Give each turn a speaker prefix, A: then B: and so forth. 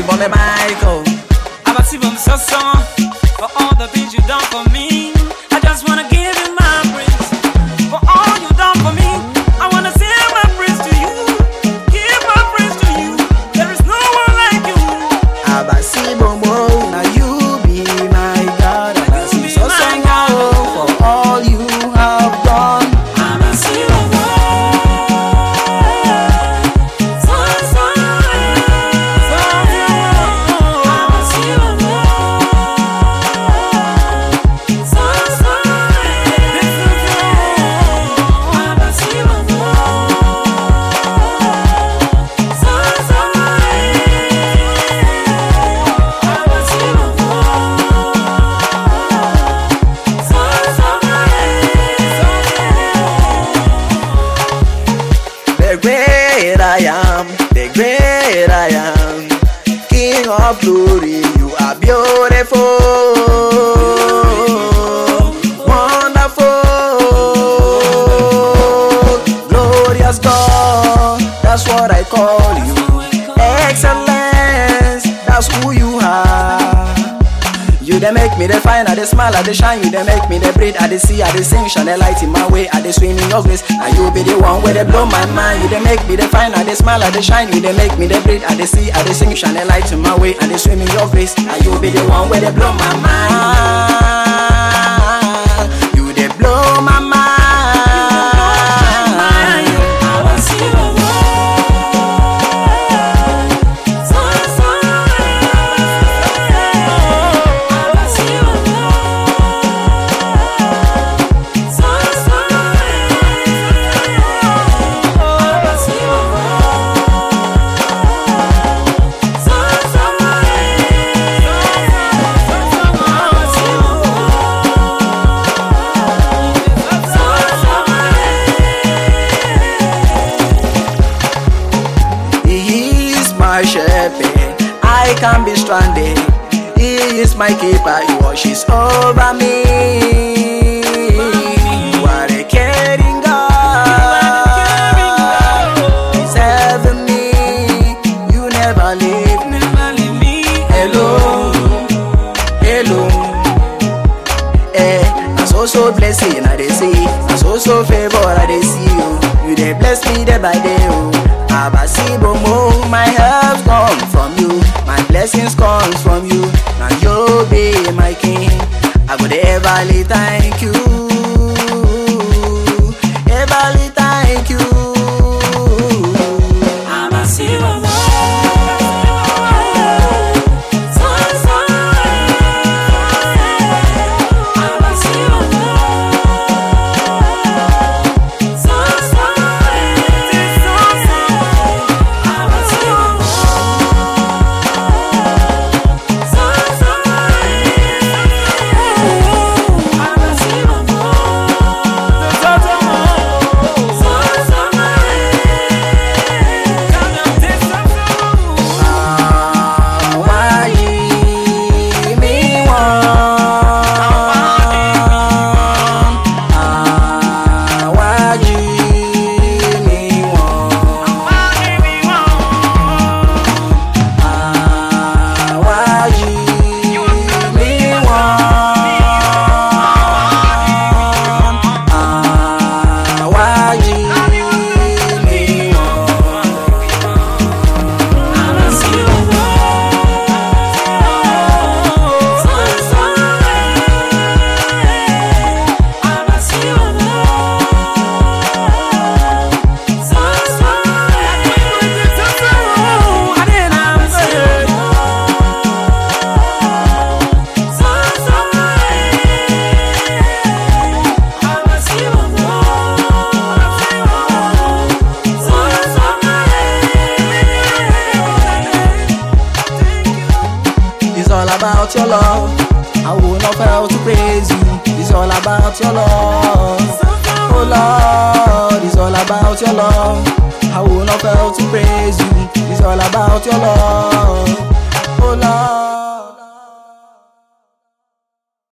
A: Abasi on the mic, oh.
B: Abasi on the song for all the things you done for me. I just wanna give you my praise for all you done for me. I wanna sing my praise to you, give my praise to you. There is no one like you.
A: Abasi Bomo, now you be my God. Abasi so song for all you have done.
B: Abasi Bomo,
A: the great I am, King of glory, you are beautiful, wonderful, glorious God, that's what I call you, excellence, that's who you are. You dey make me dey fine, I dey smile, I dey shine. You dey make me dey breathe, I dey see, I dey sing. Shine a light in my way, I dey swim in your grace. Now you be the one where they blow my mind. You dey make me dey fine, I dey smile, I dey shine. You dey make me dey breathe, I dey see, I dey sing. Shine a light in my way, I dey swim in your grace. Now you be the one where they blow my mind. You dey blow my mind. My shepherd, I can be stranded. He is my keeper, he watches over me. You are a caring God, saving me. You never leave me alone, alone. I'm so blessing, I dey see. I'm so favor, I dey see you. You dey bless me day by day, oh. Abasi Bomo, my help comes from you, my blessings comes from you. Now you be my king, I go dey everly thank you, everly thank you.
B: Abasi Bomo.
A: About your love, I will not fail to praise you. It's all about your love, oh Lord. It's all about your love, I will not fail to praise you. It's all about your love, oh Lord.